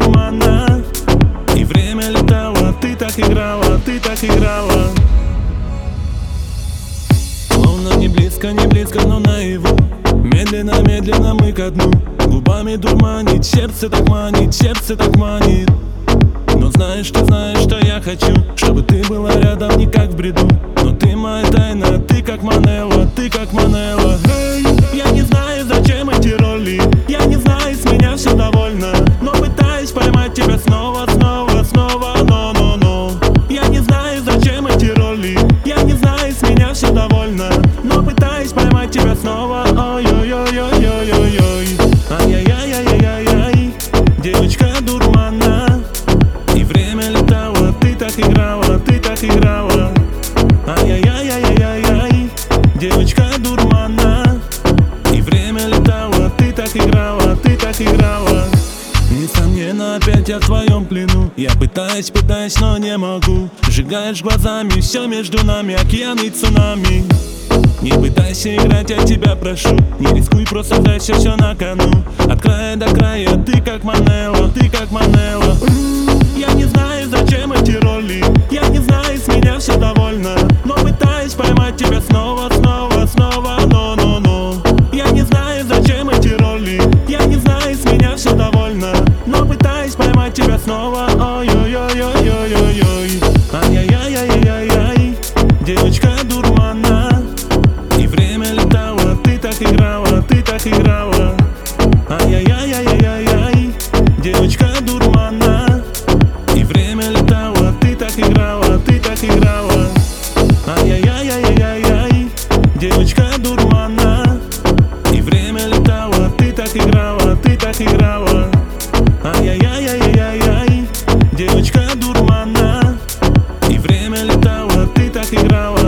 дурмана. И время летало, ты так играла, ты так играла. Словно не близко, но наяву. Медленно, медленно мы ко дну. Губами дурманит, сердце так манит, сердце так манит. Но знаешь, ты знаешь, что я хочу, чтобы ты была рядом, не как в бреду. Но ты моя тайна, ты как Манела, ты как Манела. Я не знаю, зачем эти роли, я не знаю, с меня все довольно, но пытаюсь поймать тебя снова, снова, снова, но. Я не знаю, зачем эти роли, я не знаю, с меня все довольно, но пытаюсь поймать тебя снова. Ой-ой-ой-ой-ой-ой-ой. Ай-яй-яй-яй-яй-яй. Девочка дурмана. И время летало, ты так играла, ты так играла. Ай-яй-яй-яй-яй-яй. Девочка дурмана. И время летало, ты так играла, ты так играла. Несомненно, опять я в твоем плену. Я пытаюсь, но не могу. Сжигаешь глазами, все между нами, океан и цунами. Не пытайся играть, я тебя прошу. Не рискуй, просто дай все на кону. От края до края, ты как Манела, ты как Манела. Я не знаю, зачем эти роли, я не знаю, с меня все довольно, но пытаюсь поймать тебя снова, снова, снова, но. Я не знаю, зачем эти роли, я не знаю, с меня все довольно, но пытаюсь поймать тебя снова. Ой-ой-ой-ой-ой-ой. Ай-яй-яй-яй-яй-яй. Девочка дурмана. И время летало, ты так играла, ты так играла. Ай-яй-яй-яй-яй-яй. Девочка дурмана. И время летало, ты так играла, ты так играла. Ай-яй-яй-яй-яй-яй. Девочка дурмана. И время летало, ты так играла, ты так играла. Ай-яй-яй-яй-яй-яй. Девочка дурмана. И время летало, ты так играла.